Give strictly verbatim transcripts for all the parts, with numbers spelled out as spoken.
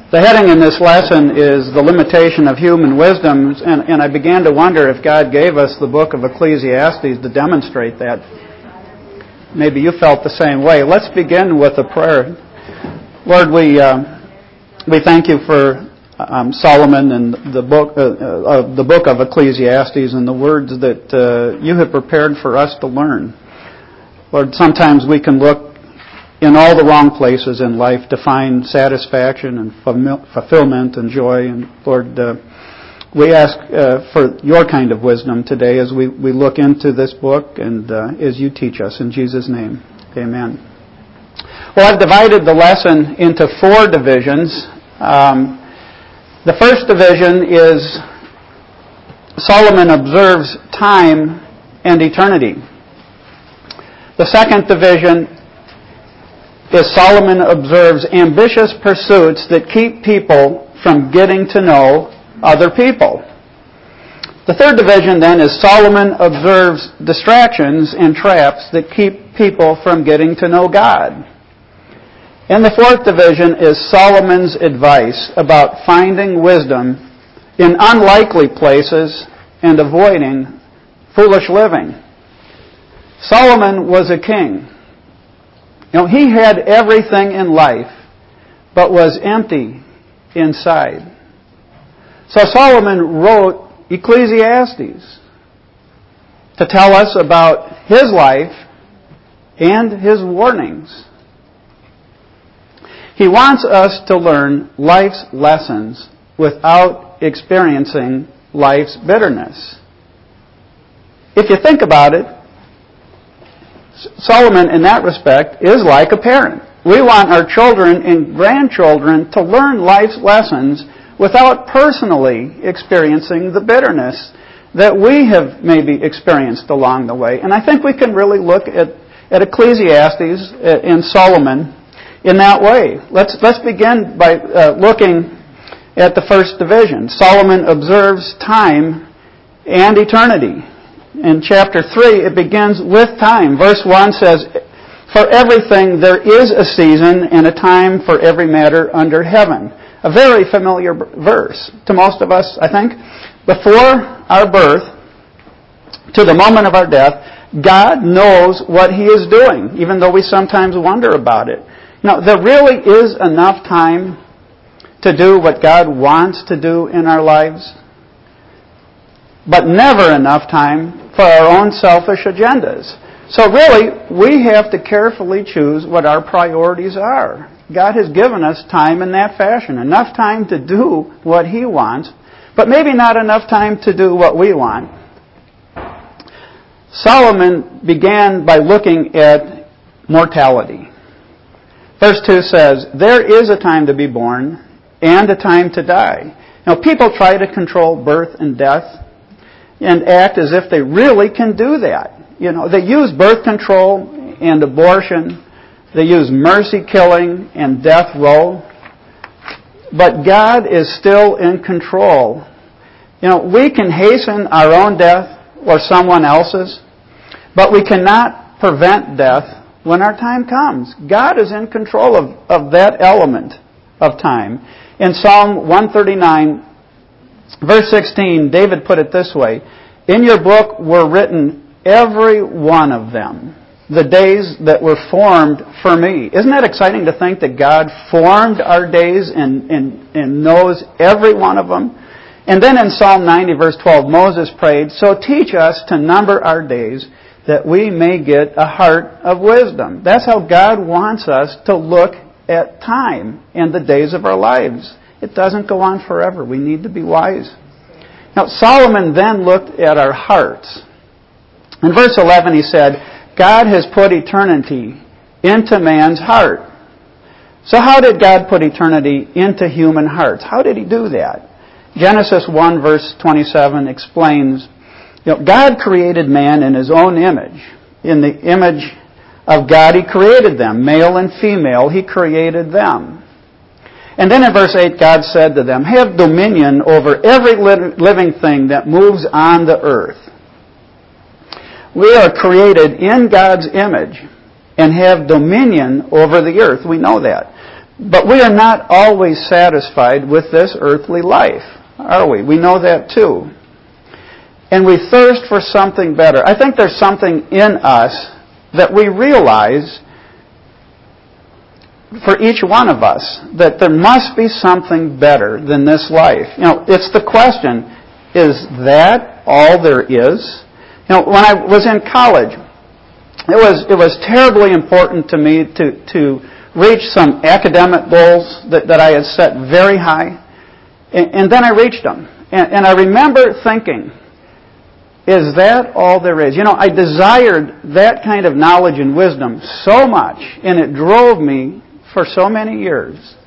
The heading in this lesson is The Limitation of Human Wisdom, and, and I began to wonder if God gave us the book of Ecclesiastes to demonstrate that. Maybe you felt the same way. Let's begin with a prayer. Lord, we uh, we thank you for um, Solomon and the book uh, uh, the book of Ecclesiastes and the words that uh, you have prepared for us to learn. Lord, sometimes we can look in all the wrong places in life to find satisfaction and fulfillment and joy. And Lord, uh, we ask uh, for your kind of wisdom today as we, we look into this book and uh, as you teach us. In Jesus' name, amen. Well, I've divided the lesson into four divisions. Um, the first division is Solomon observes time and eternity. The second division is Solomon observes ambitious pursuits that keep people from getting to know other people. The third division then is Solomon observes distractions and traps that keep people from getting to know God. And the fourth division is Solomon's advice about finding wisdom in unlikely places and avoiding foolish living. Solomon was a king. You know, he had everything in life, but was empty inside. So Solomon wrote Ecclesiastes to tell us about his life and his warnings. He wants us to learn life's lessons without experiencing life's bitterness. If you think about it, Solomon, in that respect, is like a parent. We want our children and grandchildren to learn life's lessons without personally experiencing the bitterness that we have maybe experienced along the way. And I think we can really look at, at Ecclesiastes and Solomon in that way. Let's, let's begin by uh, looking at the first division. Solomon observes time and eternity. In chapter three, it begins with time. Verse one says, "For everything there is a season and a time for every matter under heaven." A very familiar verse to most of us, I think. Before our birth, to the moment of our death, God knows what He is doing, even though we sometimes wonder about it. Now, there really is enough time to do what God wants to do in our lives, but never enough time for our own selfish agendas. So really, we have to carefully choose what our priorities are. God has given us time in that fashion. Enough time to do what He wants, but maybe not enough time to do what we want. Solomon began by looking at mortality. Verse two says, "There is a time to be born and a time to die." Now, people try to control birth and death and act as if they really can do that. You know, they use birth control and abortion. They use mercy killing and death row. But God is still in control. You know, we can hasten our own death or someone else's, but we cannot prevent death when our time comes. God is in control of, of that element of time. In Psalm one thirty-nine, verse sixteen, David put it this way, "In your book were written every one of them, the days that were formed for me." Isn't that exciting to think that God formed our days and, and, and knows every one of them? And then in Psalm ninety, verse twelve, Moses prayed, "So teach us to number our days that we may get a heart of wisdom." That's how God wants us to look at time and the days of our lives. It doesn't go on forever. We need to be wise. Now, Solomon then looked at our hearts. In verse eleven, he said, "God has put eternity into man's heart." So how did God put eternity into human hearts? How did He do that? Genesis one, verse twenty-seven explains, you know, God created man in His own image. In the image of God, He created them. Male and female, He created them. And then in verse eight, God said to them, "Have dominion over every living thing that moves on the earth." We are created in God's image and have dominion over the earth. We know that. But we are not always satisfied with this earthly life, are we? We know that too. And we thirst for something better. I think there's something in us that we realize for each one of us, that there must be something better than this life. You know, it's the question, is that all there is? You know, when I was in college, it was it was terribly important to me to, to reach some academic goals that, that I had set very high, and, and then I reached them. And, and I remember thinking, is that all there is? You know, I desired that kind of knowledge and wisdom so much, and it drove me for so many years.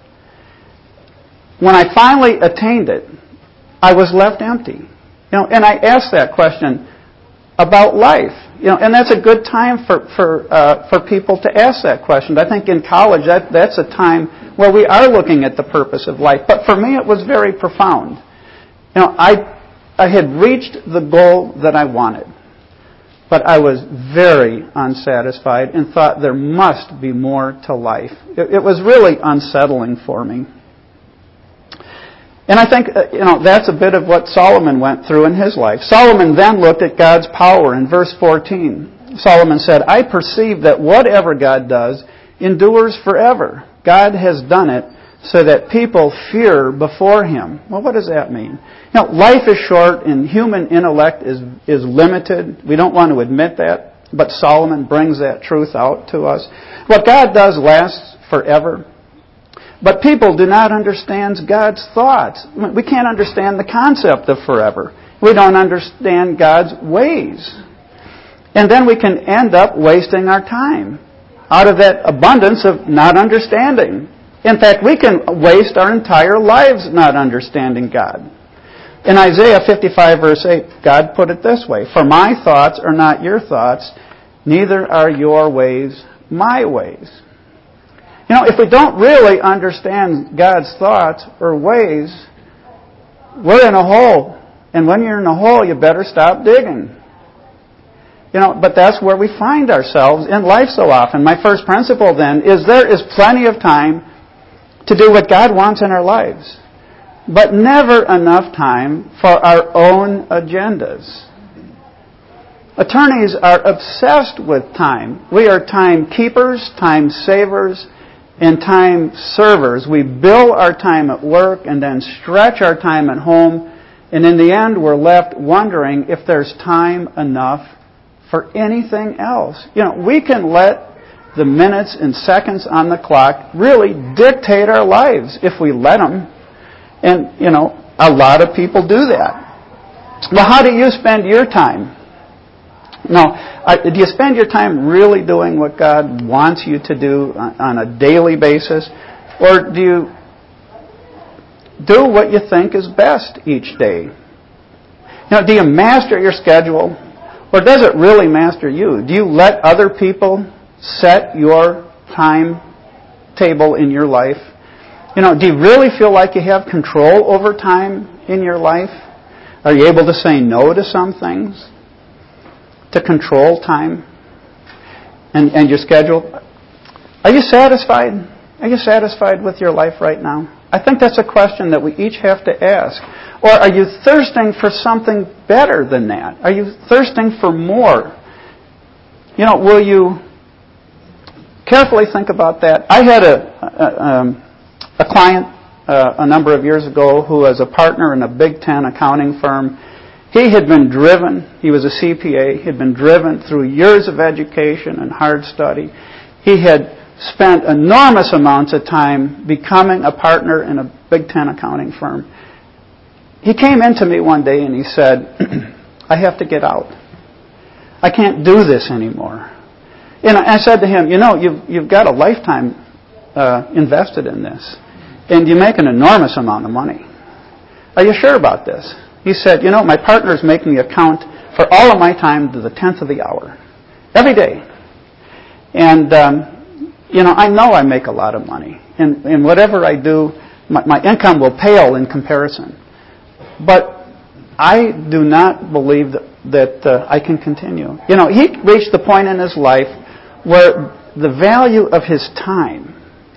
When I finally attained it, I was left empty. You know, and I asked that question about life. You know, and that's a good time for for uh, for people to ask that question. I think in college that that's a time where we are looking at the purpose of life. But for me, it was very profound. You know, I I had reached the goal that I wanted, but I was very unsatisfied and thought there must be more to life. It, it was really unsettling for me. And I think, you know, that's a bit of what Solomon went through in his life. Solomon then looked at God's power in verse fourteen. Solomon said, I perceive that whatever God does endures forever. God has done it so that people fear before Him. Well, what does that mean? You know, life is short and human intellect is, is limited. We don't want to admit that, but Solomon brings that truth out to us. What God does lasts forever. But people do not understand God's thoughts. We can't understand the concept of forever. We don't understand God's ways. And then we can end up wasting our time out of that abundance of not understanding. In fact, we can waste our entire lives not understanding God. In Isaiah fifty-five, verse eight, God put it this way, For my thoughts are not your thoughts, neither are your ways my ways. You know, if we don't really understand God's thoughts or ways, we're in a hole. And when you're in a hole, you better stop digging. You know, but that's where we find ourselves in life so often. My first principle then is there is plenty of time to do what God wants in our lives, but never enough time for our own agendas. Attorneys are obsessed with time. We are time keepers, time savers, and time servers. We bill our time at work and then stretch our time at home, and in the end we're left wondering if there's time enough for anything else. You know, we can let the minutes and seconds on the clock really dictate our lives if we let them. And, you know, a lot of people do that. Well, how do you spend your time? Now, do you spend your time really doing what God wants you to do on a daily basis? Or do you do what you think is best each day? Now, do you master your schedule? Or does it really master you? Do you let other people set your timetable in your life? You know, do you really feel like you have control over time in your life? Are you able to say no to some things? To control time and, and your schedule? Are you satisfied? Are you satisfied with your life right now? I think that's a question that we each have to ask. Or are you thirsting for something better than that? Are you thirsting for more? You know, will you carefully think about that? I had a, a, um, a client uh, a number of years ago who was a partner in a Big Ten accounting firm. He had been driven, he was a C P A, he had been driven through years of education and hard study. He had spent enormous amounts of time becoming a partner in a Big Ten accounting firm. He came into me one day and he said, I have to get out. I can't do this anymore. And I said to him, you know, you've, you've got a lifetime uh, invested in this, and you make an enormous amount of money. Are you sure about this? He said, you know, my partners make me account for all of my time to the tenth of the hour, every day. And, um, you know, I know I make a lot of money. And, and whatever I do, my, my income will pale in comparison. But I do not believe that, that uh, I can continue. You know, he reached the point in his life where the value of his time,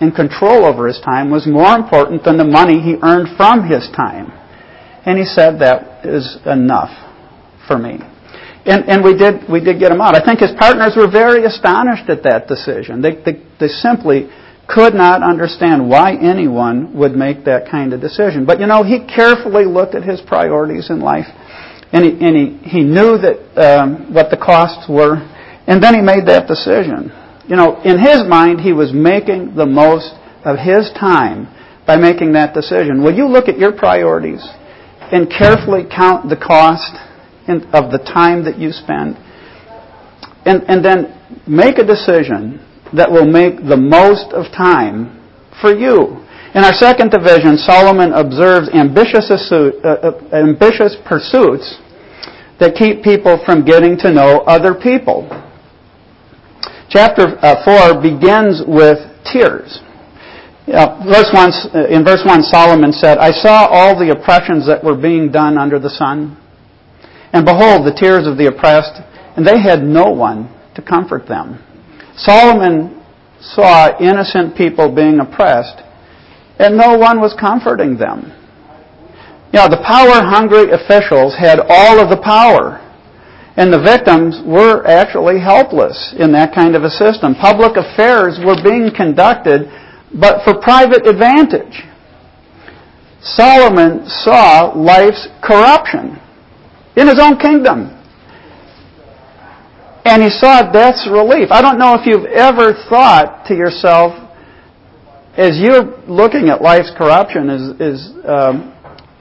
and control over his time was more important than the money he earned from his time. And he said, that is enough for me. And, and we did we did get him out. I think his partners were very astonished at that decision. They, they, they simply could not understand why anyone would make that kind of decision. But, you know, he carefully looked at his priorities in life, and he, and he, he knew that um, what the costs were, and then he made that decision. You know, in his mind, he was making the most of his time by making that decision. Will you look at your priorities and carefully count the cost in, of the time that you spend, and, and then make a decision that will make the most of time for you? In our second division, Solomon observes ambitious, uh, ambitious pursuits that keep people from getting to know other people. Chapter uh, four begins with tears. Uh, verse one, in verse one, Solomon said, I saw all the oppressions that were being done under the sun, and behold, the tears of the oppressed, and they had no one to comfort them. Solomon saw innocent people being oppressed, and no one was comforting them. You know, the power-hungry officials had all of the power, and the victims were actually helpless in that kind of a system. Public affairs were being conducted, but for private advantage. Solomon saw life's corruption in his own kingdom. And he saw death's relief. I don't know if you've ever thought to yourself, as you're looking at life's corruption, is, is um,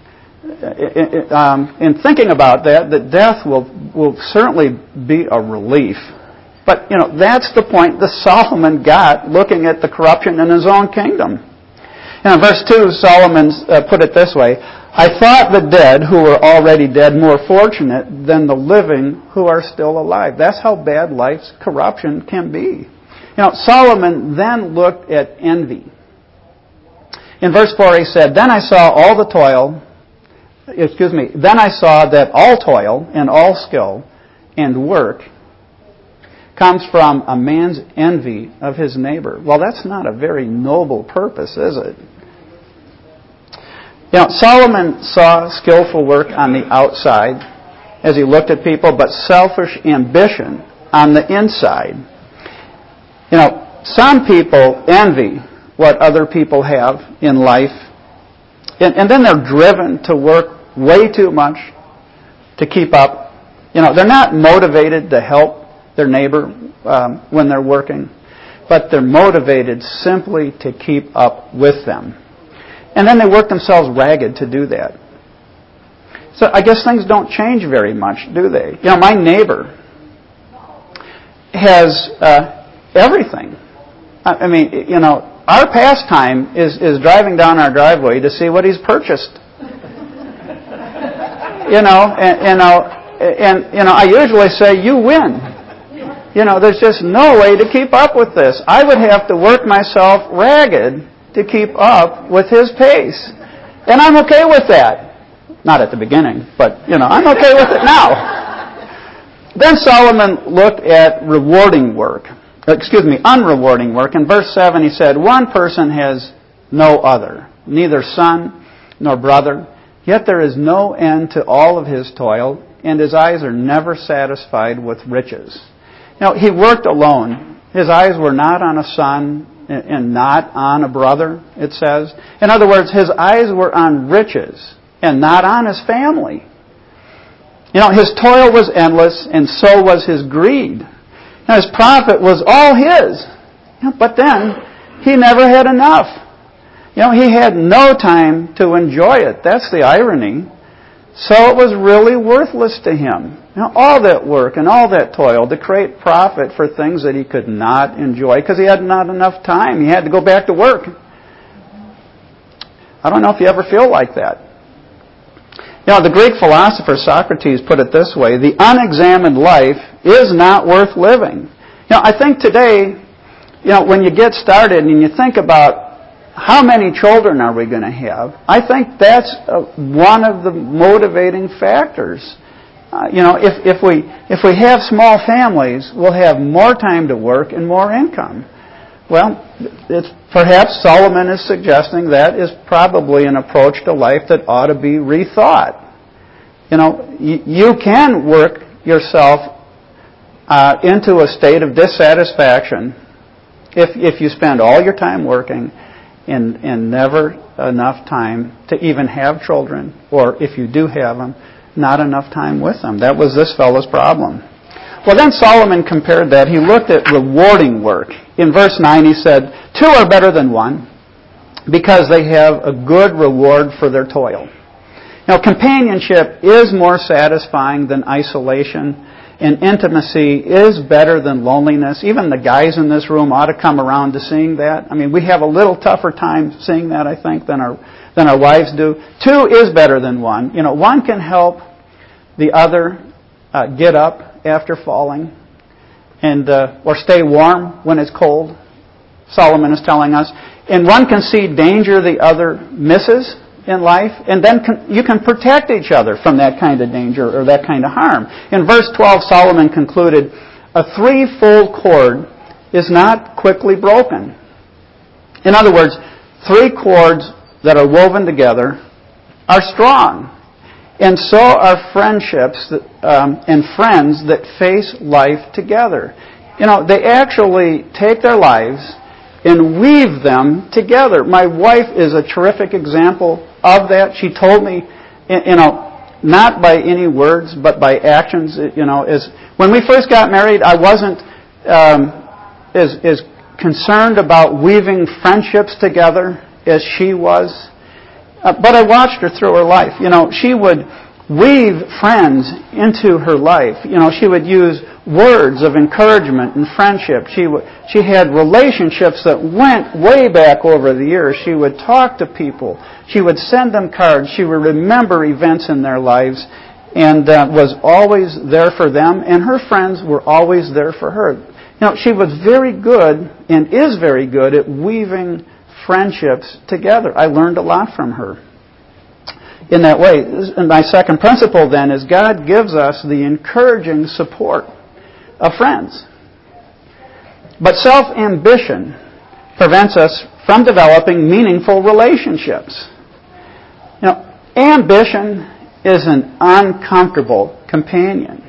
um, in thinking about that, that death will, will certainly be a relief. But, you know, that's the point that Solomon got looking at the corruption in his own kingdom. And in verse two, Solomon uh, put it this way, I thought the dead who were already dead more fortunate than the living who are still alive. That's how bad life's corruption can be. You know, Solomon then looked at envy. In verse four he said, Then I saw all the toil, excuse me, then I saw that all toil and all skill and work comes from a man's envy of his neighbor. Well, that's not a very noble purpose, is it? You know, Solomon saw skillful work on the outside as he looked at people, but selfish ambition on the inside. You know, some people envy what other people have in life, and, and then they're driven to work way too much to keep up. You know, they're not motivated to help their neighbor um, when they're working, but they're motivated simply to keep up with them. And then they work themselves ragged to do that. So I guess things don't change very much, do they? You know, my neighbor has uh, everything. I mean, you know, our pastime is, is driving down our driveway to see what he's purchased. You know, and, you know, and you know, I usually say, you win. You know, there's just no way to keep up with this. I would have to work myself ragged to keep up with his pace. And I'm okay with that. Not at the beginning, but, you know, I'm okay with it now. Then Solomon looked at rewarding work. Excuse me, unrewarding work. In verse seven he said, One person has no other, neither son nor brother, yet there is no end to all of his toil, and his eyes are never satisfied with riches. Now, he worked alone. His eyes were not on a son and not on a brother, it says. In other words, his eyes were on riches and not on his family. You know, his toil was endless, and so was his greed. Now, his profit was all his. But then, he never had enough. You know, he had no time to enjoy it. That's the irony. So it was really worthless to him. You know, all that work and all that toil to create profit for things that he could not enjoy because he had not enough time. He had to go back to work. I don't know if you ever feel like that. You know, the Greek philosopher Socrates put it this way, the unexamined life is not worth living. You know, I think today, you know, when you get started and you think about how many children are we going to have, I think that's uh, one of the motivating factors. Uh, you know, if, if we if we have small families, we'll have more time to work and more income. Well, it's, perhaps Solomon is suggesting that is probably an approach to life that ought to be rethought. You know, you, you can work yourself uh, into a state of dissatisfaction if if you spend all your time working and, and never enough time to even have children, or if you do have them, not enough time with them. That was this fellow's problem. Well, then Solomon compared that. He looked at rewarding work. In verse nine he said, two are better than one because they have a good reward for their toil. Now, companionship is more satisfying than isolation, and intimacy is better than loneliness. Even the guys in this room ought to come around to seeing that. I mean, we have a little tougher time seeing that, I think, than our than our wives do. Two is better than one. You know, one can help the other uh, get up after falling, and uh, or stay warm when it's cold. Solomon is telling us, and one can see danger the other misses in life, and then can, you can protect each other from that kind of danger or that kind of harm. In verse twelve, Solomon concluded, a threefold cord is not quickly broken. In other words, three cords that are woven together are strong. And so are friendships that, um, and friends that face life together. You know, they actually take their lives and weave them together. My wife is a terrific example of that. She told me, you know, not by any words, but by actions. You know, is when we first got married, I wasn't um, as, as concerned about weaving friendships together as she was. Uh, but I watched her through her life. You know, she would weave friends into her life. You know, she would use words of encouragement and friendship. She w- she had relationships that went way back over the years. She would talk to people. She would send them cards. She would remember events in their lives and uh, was always there for them. And her friends were always there for her. You know, she was very good and is very good at weaving friendships together. I learned a lot from her in that way. And my second principle then is God gives us the encouraging support of friends. But self-ambition prevents us from developing meaningful relationships. You know, ambition is an uncomfortable companion.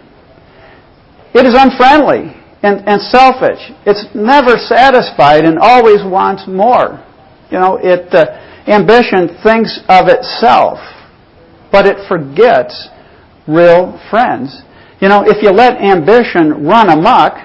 It is unfriendly and, and selfish. It's never satisfied and always wants more. You know, it uh, ambition thinks of itself, but it forgets real friends. You know, if you let ambition run amok,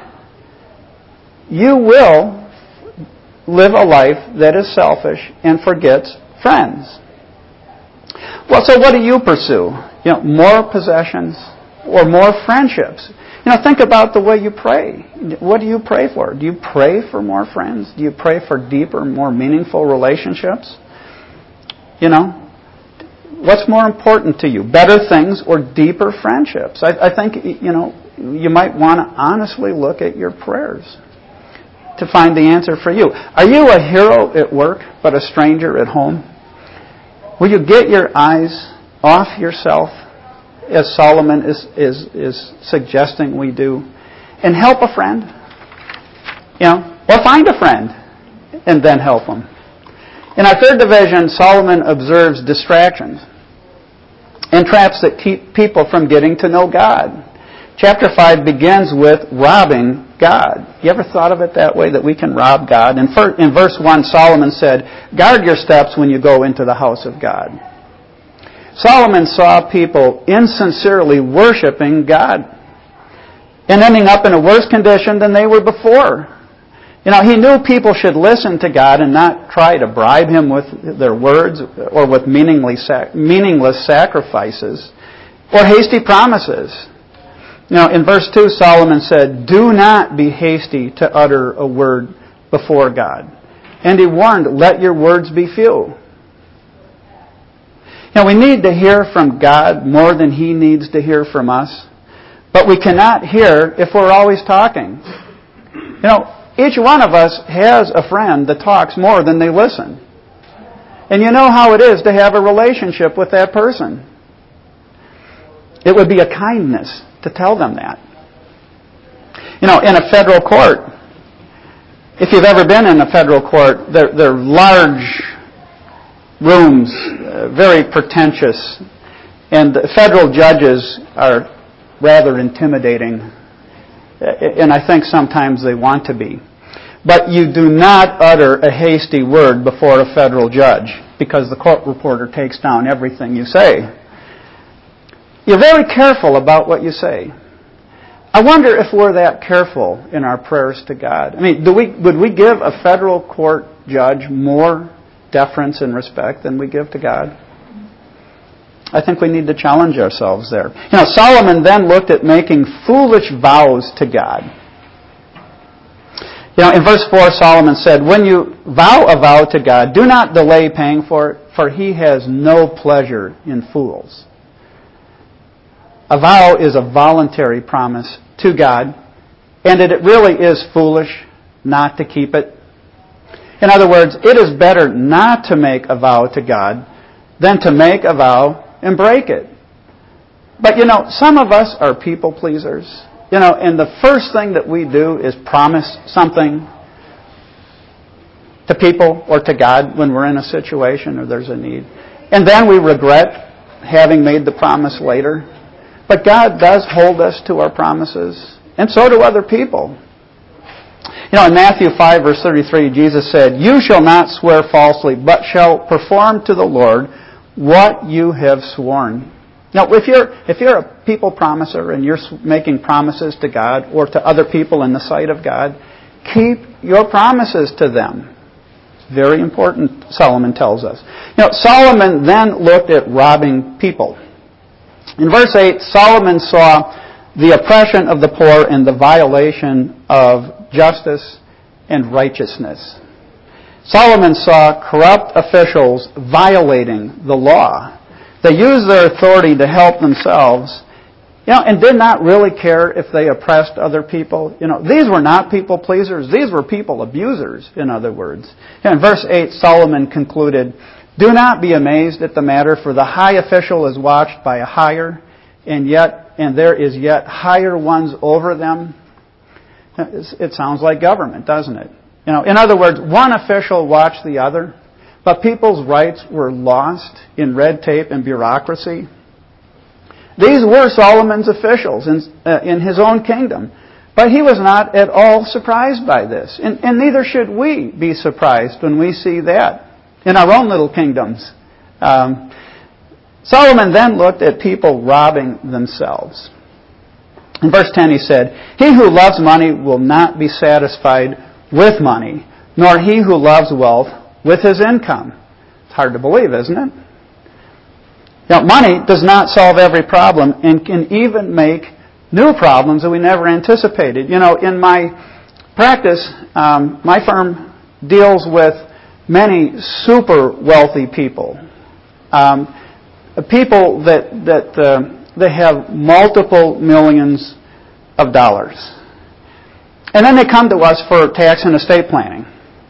you will live a life that is selfish and forgets friends. Well, so what do you pursue? You know, more possessions or more friendships? You know, think about the way you pray. What do you pray for? Do you pray for more friends? Do you pray for deeper, more meaningful relationships? You know, what's more important to you? Better things or deeper friendships? I, I think, you know, you might want to honestly look at your prayers to find the answer for you. Are you a hero at work but a stranger at home? Will you get your eyes off yourself, as Solomon is, is, is suggesting we do, and help a friend? You know, or find a friend and then help them. In our third division, Solomon observes distractions and traps that keep people from getting to know God. Chapter five begins with robbing God. You ever thought of it that way, that we can rob God? In, in verse one, Solomon said, guard your steps when you go into the house of God. Solomon saw people insincerely worshiping God and ending up in a worse condition than they were before. You know, he knew people should listen to God and not try to bribe Him with their words or with meaningless sacrifices or hasty promises. You know, in verse two, Solomon said, do not be hasty to utter a word before God. And he warned, let your words be few. You know, we need to hear from God more than He needs to hear from us. But we cannot hear if we're always talking. You know, each one of us has a friend that talks more than they listen. And you know how it is to have a relationship with that person. It would be a kindness to tell them that. You know, in a federal court, If you've ever been in a federal court, they're, they're large rooms, uh, very pretentious, and the federal judges are rather intimidating, and I think sometimes they want to be. But you do not utter a hasty word before a federal judge, because the court reporter takes down everything you say. You're very careful about what you say. I wonder if we're that careful in our prayers to God. I mean, do we, would we give a federal court judge more deference and respect than we give to God? I think we need to challenge ourselves there. You know, Solomon then looked at making foolish vows to God. You know, in verse four, Solomon said, "When you vow a vow to God, do not delay paying for it, for He has no pleasure in fools." A vow is a voluntary promise to God, and it really is foolish not to keep it. In other words, it is better not to make a vow to God than to make a vow and break it. But you know, some of us are people pleasers. You know, and the first thing that we do is promise something to people or to God when we're in a situation or there's a need. And then we regret having made the promise later. But God does hold us to our promises, and so do other people. You know, in Matthew five, verse thirty-three, Jesus said, "You shall not swear falsely, but shall perform to the Lord what you have sworn." Now, if you're if you're a people promiser and you're making promises to God or to other people in the sight of God, keep your promises to them. Very important, Solomon tells us. You know, Solomon then looked at robbing people. In verse eight, Solomon saw the oppression of the poor and the violation of justice and righteousness. Solomon saw corrupt officials violating the law. They used their authority to help themselves, you know, and did not really care if they oppressed other people. You know, these were not people pleasers. These were people abusers, in other words. And in verse eight, Solomon concluded, "Do not be amazed at the matter, for the high official is watched by a higher, and yet, and there is yet higher ones over them." It sounds like government, doesn't it? You know, in other words, one official watched the other, but people's rights were lost in red tape and bureaucracy. These were Solomon's officials in, uh, in his own kingdom, but he was not at all surprised by this, and, and neither should we be surprised when we see that in our own little kingdoms. Um, Solomon then looked at people robbing themselves. In verse ten he said, "He who loves money will not be satisfied with money, nor he who loves wealth with his income." It's hard to believe, isn't it? Now, money does not solve every problem and can even make new problems that we never anticipated. You know, in my practice, um, my firm deals with many super wealthy people, um, people that that uh, they have multiple millions of dollars, and then they come to us for tax and estate planning.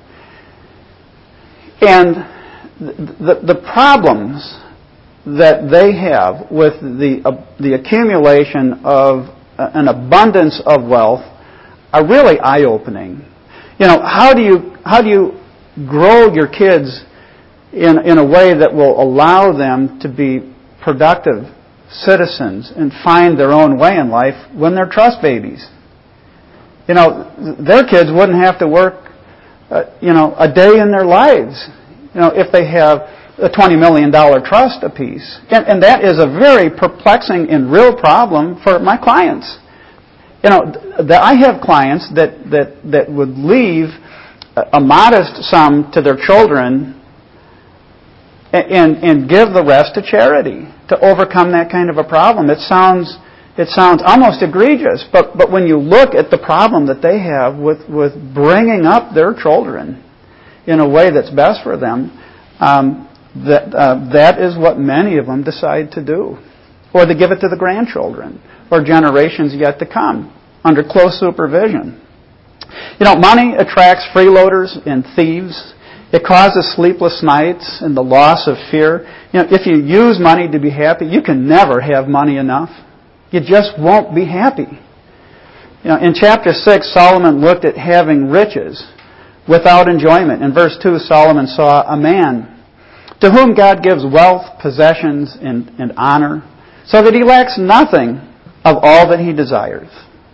And the the problems that they have with the uh, the accumulation of uh, an abundance of wealth are really eye-opening. You know, how do you how do you grow your kids in in a way that will allow them to be productive citizens and find their own way in life when they're trust babies? You know, their kids wouldn't have to work, uh, you know, a day in their lives, you know, if they have a twenty million dollars trust apiece. And, and that is a very perplexing and real problem for my clients. You know, that I have clients that, that, that would leave a modest sum to their children and, and give the rest to charity to overcome that kind of a problem. It sounds it sounds almost egregious, but, but when you look at the problem that they have with, with bringing up their children in a way that's best for them, um, that uh, that is what many of them decide to do. Or they give it to the grandchildren or generations yet to come under close supervision. You know, money attracts freeloaders and thieves. It causes sleepless nights and the loss of fear. You know, if you use money to be happy, you can never have money enough. You just won't be happy. You know, in chapter six, Solomon looked at having riches without enjoyment. In verse two, Solomon saw a man to whom God gives wealth, possessions, and, and honor, so that he lacks nothing of all that he desires.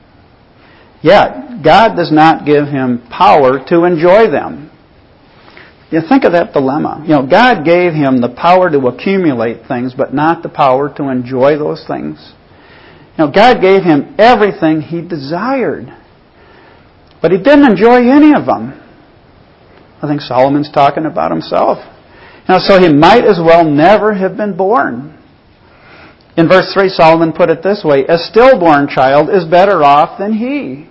Yet, God does not give him power to enjoy them. You think of that dilemma. You know, God gave him the power to accumulate things, but not the power to enjoy those things. You know, God gave him everything he desired, but he didn't enjoy any of them. I think Solomon's talking about himself. You know, so he might as well never have been born. In verse three, Solomon put it this way: a stillborn child is better off than he.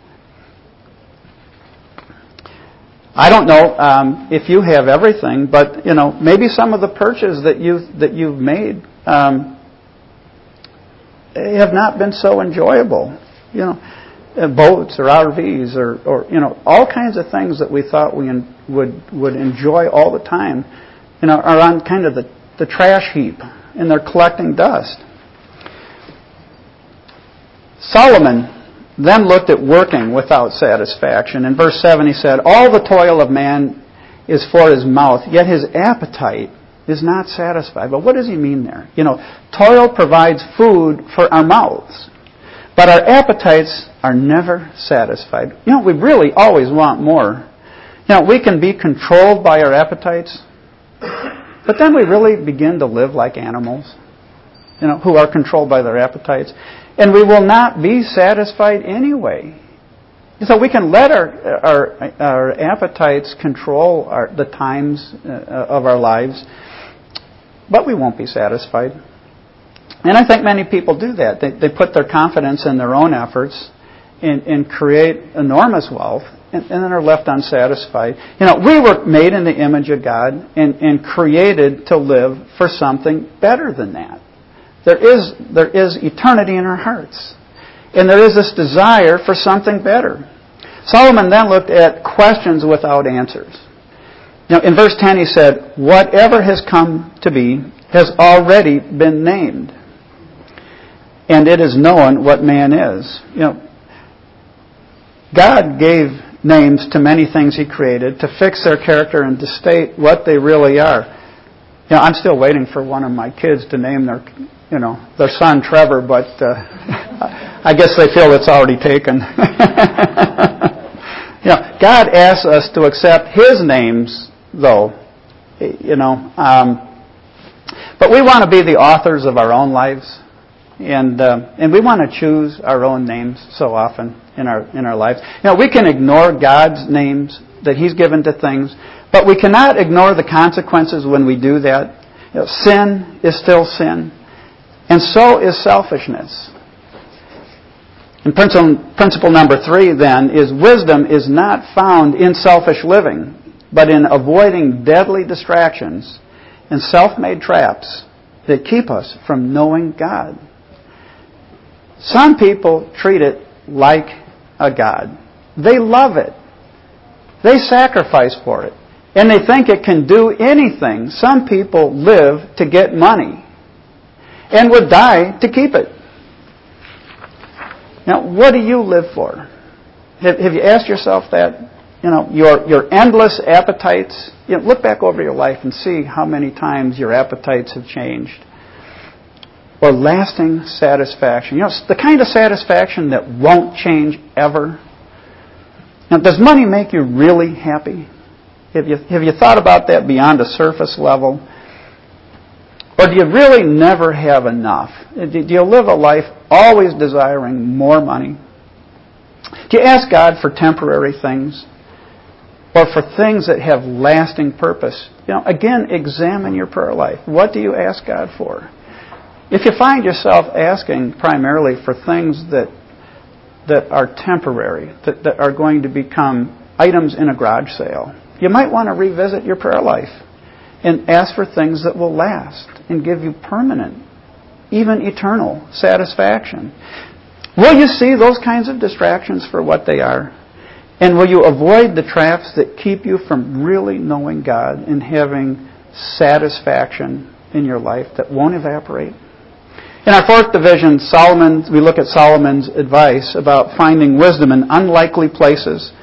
I don't know um, if you have everything, but you know, maybe some of the purchases that you that you've made um, have not been so enjoyable. You know, uh, boats or R Vs or, or you know, all kinds of things that we thought we en- would would enjoy all the time, you know, are on kind of the, the trash heap, and they're collecting dust. Solomon then looked at working without satisfaction. In verse seven he said, all the toil of man is for his mouth, yet his appetite is not satisfied. But what does he mean there? You know, toil provides food for our mouths, but our appetites are never satisfied. You know, we really always want more. You know, we can be controlled by our appetites, but then we really begin to live like animals, you know, who are controlled by their appetites. And we will not be satisfied anyway. So we can let our our, our appetites control our, the times uh, of our lives, but we won't be satisfied. And I think many people do that. They, they put their confidence in their own efforts and, and create enormous wealth, and, and then are left unsatisfied. You know, we were made in the image of God and, and created to live for something better than that. There is, there is eternity in our hearts. And there is this desire for something better. Solomon then looked at questions without answers. Now, in verse ten he said, whatever has come to be has already been named, and it is known what man is. You know, God gave names to many things he created to fix their character and to state what they really are. You know, I'm still waiting for one of my kids to name their You know, their son Trevor, but uh, I guess they feel it's already taken. You know, God asks us to accept His names, though. You know, um, but we want to be the authors of our own lives, and uh, and we want to choose our own names so often in our in our lives. You know, we can ignore God's names that He's given to things, but we cannot ignore the consequences when we do that. You know, sin is still sin. And so is selfishness. And principle, principle number three, then, is wisdom is not found in selfish living, but in avoiding deadly distractions and self-made traps that keep us from knowing God. Some people treat it like a god. They love it. They sacrifice for it. And they think it can do anything. Some people live to get money and would die to keep it. Now, what do you live for? Have, have you asked yourself that? You know, your your endless appetites. You know, look back over your life and see how many times your appetites have changed. Or lasting satisfaction. You know, the kind of satisfaction that won't change ever. Now, does money make you really happy? Have you have you thought about that beyond a surface level? Or do you really never have enough? Do you live a life always desiring more money? Do you ask God for temporary things? Or for things that have lasting purpose? You know, again, examine your prayer life. What do you ask God for? If you find yourself asking primarily for things that that are temporary, that, that are going to become items in a garage sale, you might want to revisit your prayer life and ask for things that will last and give you permanent, even eternal satisfaction. Will you see those kinds of distractions for what they are? And will you avoid the traps that keep you from really knowing God and having satisfaction in your life that won't evaporate? In our fourth division, Solomon, we look at Solomon's advice about finding wisdom in unlikely places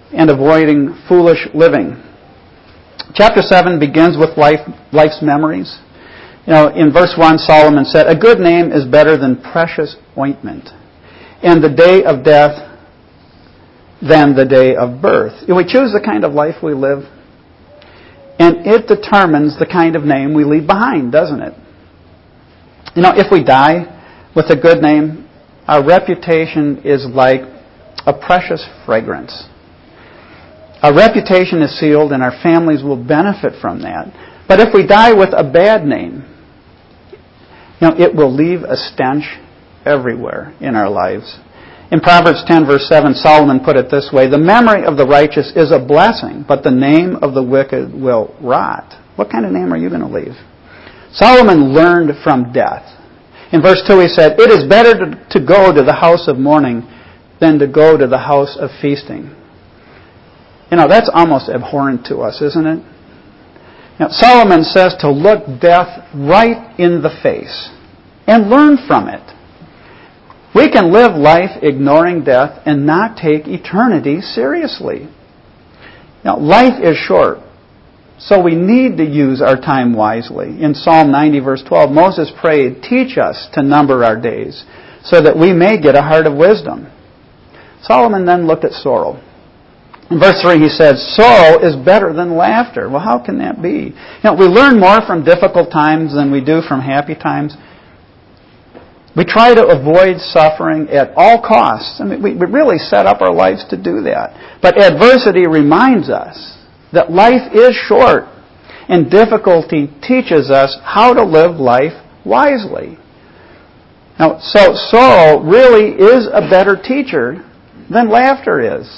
and avoiding foolish living. Chapter seven begins with life, life's memories. You know, in verse one, Solomon said, "A good name is better than precious ointment, and the day of death than the day of birth." You know, we choose the kind of life we live, and it determines the kind of name we leave behind, doesn't it? You know, if we die with a good name, our reputation is like a precious fragrance. Our reputation is sealed, and our families will benefit from that. But if we die with a bad name, you know, it will leave a stench everywhere in our lives. In Proverbs ten, verse seven, Solomon put it this way: "The memory of the righteous is a blessing, but the name of the wicked will rot." What kind of name are you going to leave? Solomon learned from death. In verse two he said, "It is better to, to go to the house of mourning than to go to the house of feasting." You know, that's almost abhorrent to us, isn't it? Now, Solomon says to look death right in the face and learn from it. We can live life ignoring death and not take eternity seriously. Now, life is short, so we need to use our time wisely. In Psalm ninety, verse twelve, Moses prayed, "Teach us to number our days, so that we may get a heart of wisdom." Solomon then looked at sorrow. In verse three he said, "Sorrow is better than laughter." Well, how can that be? You know, we learn more from difficult times than we do from happy times. We try to avoid suffering at all costs. I mean, we really set up our lives to do that. But adversity reminds us that life is short, and difficulty teaches us how to live life wisely. Now, so sorrow really is a better teacher than laughter is.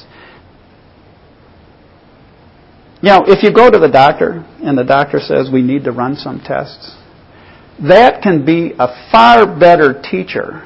You know, if you go to the doctor and the doctor says we need to run some tests, that can be a far better teacher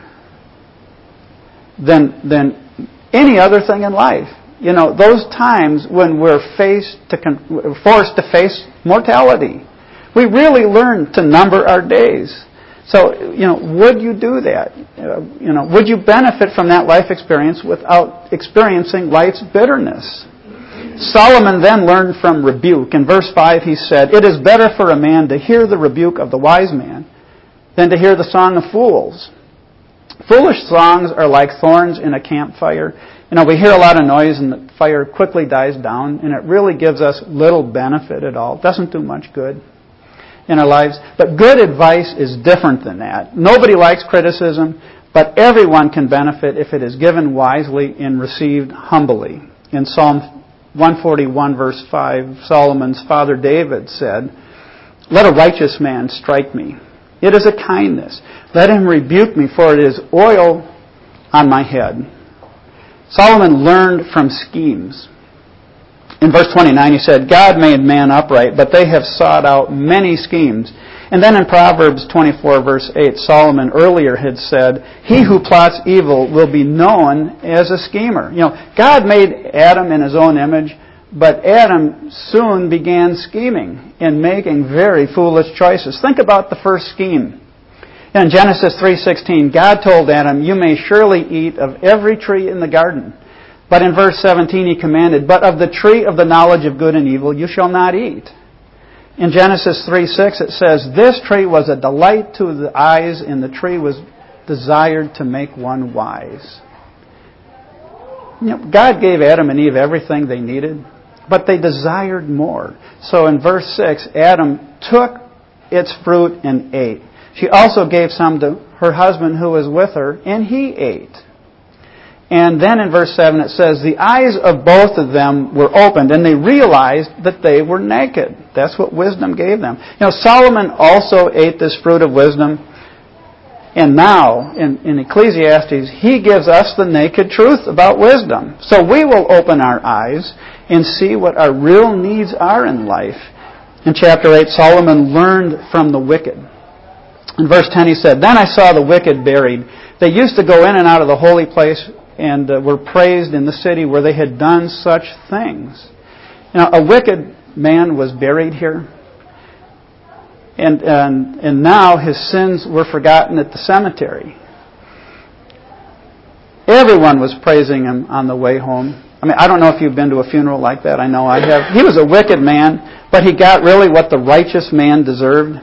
than than any other thing in life. You know, those times when we're faced to forced to face mortality, we really learn to number our days. So, you know, would you do that? Uh, you know, would you benefit from that life experience without experiencing life's bitterness? Solomon then learned from rebuke. In verse five he said, "It is better for a man to hear the rebuke of the wise man than to hear the song of fools." Foolish songs are like thorns in a campfire. You know, we hear a lot of noise and the fire quickly dies down, and it really gives us little benefit at all. It doesn't do much good in our lives. But good advice is different than that. Nobody likes criticism, but everyone can benefit if it is given wisely and received humbly. In Psalm one forty-one, verse five, Solomon's father David said, "Let a righteous man strike me. It is a kindness. Let him rebuke me, for it is oil on my head." Solomon learned from schemes. In verse twenty-nine he said, "God made man upright, but they have sought out many schemes." And then in Proverbs twenty-four, verse eight, Solomon earlier had said, "He who plots evil will be known as a schemer." You know, God made Adam in his own image, but Adam soon began scheming and making very foolish choices. Think about the first scheme. In Genesis three sixteen, God told Adam, "You may surely eat of every tree in the garden." But in verse seventeen he commanded, "But of the tree of the knowledge of good and evil you shall not eat." In Genesis three six it says, "This tree was a delight to the eyes, and the tree was desired to make one wise." You know, God gave Adam and Eve everything they needed, but they desired more. So in verse six, Adam took its fruit and ate. She also gave some to her husband who was with her, and he ate. And then in verse seven it says, "The eyes of both of them were opened, and they realized that they were naked." That's what wisdom gave them. You know, Solomon also ate this fruit of wisdom. And now, in, in Ecclesiastes, he gives us the naked truth about wisdom. So we will open our eyes and see what our real needs are in life. In chapter eight, Solomon learned from the wicked. In verse ten he said, "Then I saw the wicked buried. They used to go in and out of the holy place and uh, were praised in the city where they had done such things." You know, a wicked man was buried here. And, and, and now his sins were forgotten at the cemetery. Everyone was praising him on the way home. I mean, I don't know if you've been to a funeral like that. I know I have. He was a wicked man, but he got really what the righteous man deserved.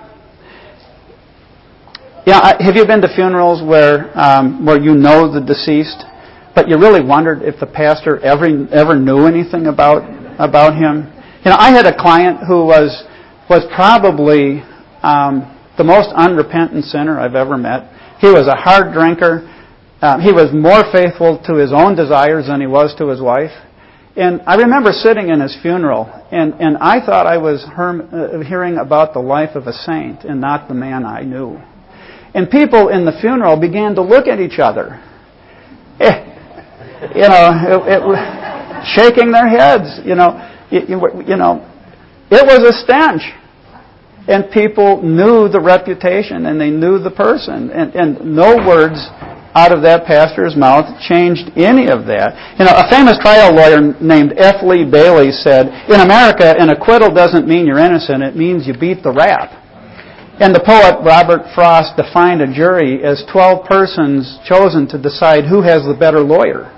Yeah, I, have you been to funerals where um, where you know the deceased, but you really wondered if the pastor ever ever knew anything about about him? You know, I had a client who was was probably um, the most unrepentant sinner I've ever met. He was a hard drinker. Um, he was more faithful to his own desires than he was to his wife. And I remember sitting in his funeral, and, and I thought I was her, uh, hearing about the life of a saint and not the man I knew. And people in the funeral began to look at each other, eh, you know, it, it, shaking their heads. You know, it, you know, it was a stench. And people knew the reputation, and they knew the person, and, and no words out of that pastor's mouth changed any of that. You know, a famous trial lawyer named F. Lee Bailey said, "In America, an acquittal doesn't mean you're innocent, it means you beat the rap." And the poet Robert Frost defined a jury as twelve persons chosen to decide who has the better lawyer.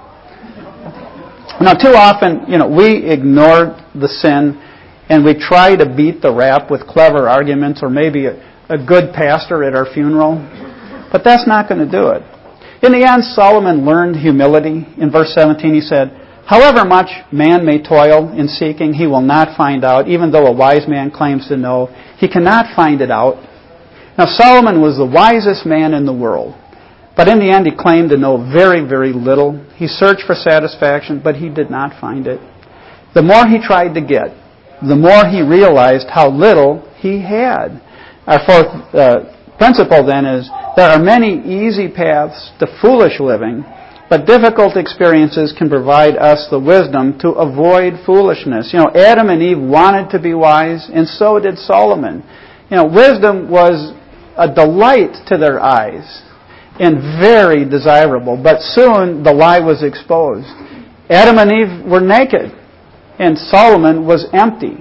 Now, too often, you know, we ignore the sin and we try to beat the rap with clever arguments or maybe a, a good pastor at our funeral. But that's not going to do it. In the end, Solomon learned humility. In verse seventeen, he said, "However much man may toil in seeking, he will not find out. Even though a wise man claims to know, he cannot find it out." Now, Solomon was the wisest man in the world. But in the end, he claimed to know very, very little. He searched for satisfaction, but he did not find it. The more he tried to get, the more he realized how little he had. Our fourth uh, principle, then, is there are many easy paths to foolish living, but difficult experiences can provide us the wisdom to avoid foolishness. You know, Adam and Eve wanted to be wise, and so did Solomon. You know, wisdom was a delight to their eyes and very desirable, but soon the lie was exposed. Adam and Eve were naked, and Solomon was empty.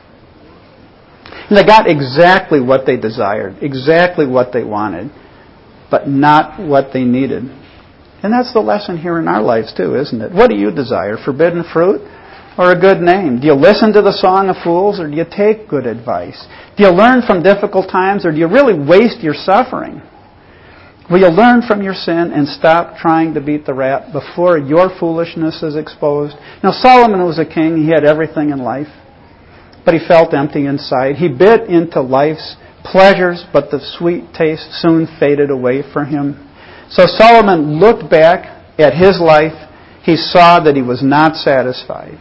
And they got exactly what they desired, exactly what they wanted, but not what they needed. And that's the lesson here in our lives too, isn't it? What do you desire? Forbidden fruit or a good name? Do you listen to the song of fools or do you take good advice? Do you learn from difficult times or do you really waste your suffering? Will you learn from your sin and stop trying to beat the rap before your foolishness is exposed? Now, Solomon was a king. He had everything in life, but he felt empty inside. He bit into life's pleasures, but the sweet taste soon faded away from him. So Solomon looked back at his life. He saw that he was not satisfied,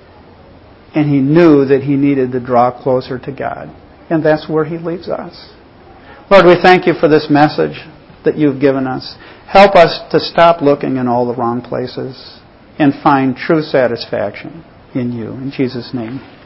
and he knew that he needed to draw closer to God. And that's where he leaves us. Lord, we thank you for this message that you've given us. Help us to stop looking in all the wrong places and find true satisfaction in you. In Jesus' name.